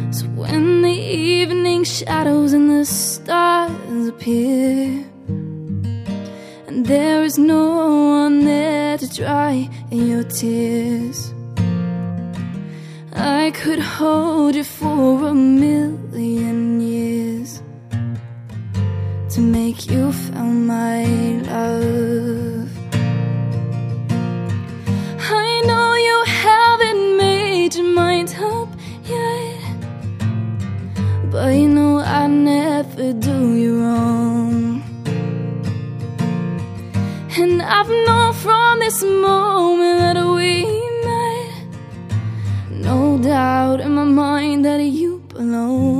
So when the evening shadows and the stars appear, and there is no one there to dry your tears, I could hold you for 1,000,000 years to make you feel my love. I know you haven't made your mind up yet, but you know I never do you wrong. And I've known from this moment that we met, no doubt in my mind that you belong.